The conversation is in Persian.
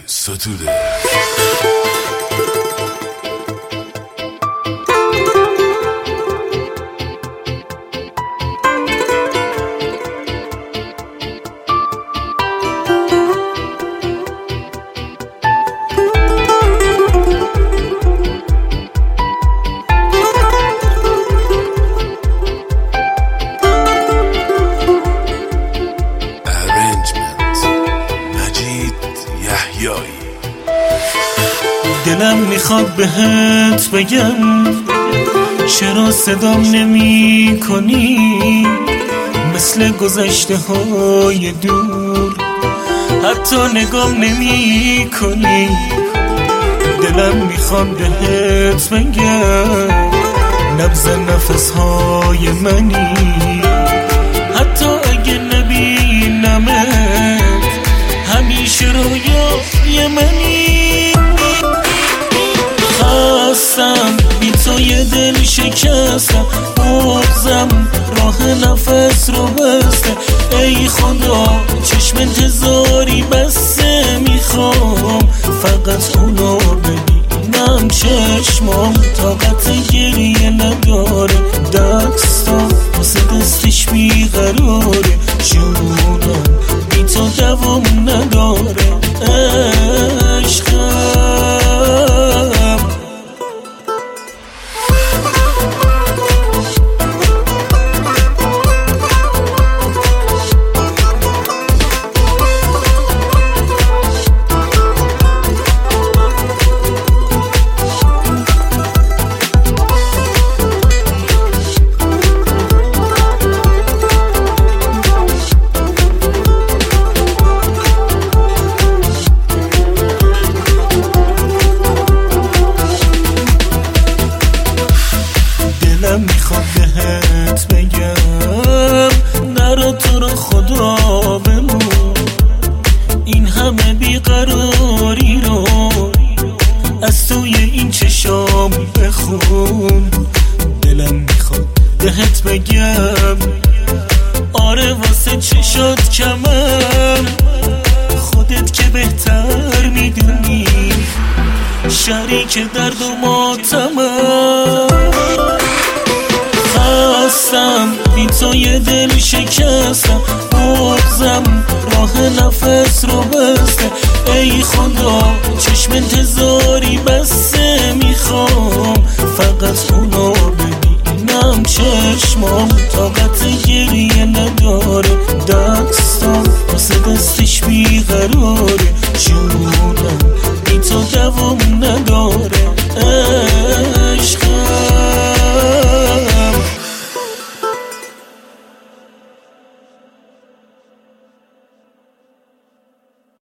ستوده دلم میخواد بهت بگم چرا صدام نمی کنی، مثل گذشته های دور حتی نگام نمی کنی. دلم میخواد بهت بگم نبض نفس های منی، حتی اگه نبینمت همیشه رویای منی. خواستم بی تو یه دل شکستم، بغضم راه نفس رو بسته. ای خدا چشم انتظاری بسته، میخوام فقط اونو ببینم. چشمام طاقت گریه نداره، دستم واسه دستش بیقراره. جونم بی تو دوام نداره عشقم. دلم میخواد بهت بگم نرو تو رو خدا بمون، این همه بیقراری رو از توی این چشام بخون. دلم میخواد بهت بگم آره واسه چشات کمر، خودت که بهتر میدونی شریک درد و ماتمم. خواستم بی تو یه دل شکستم،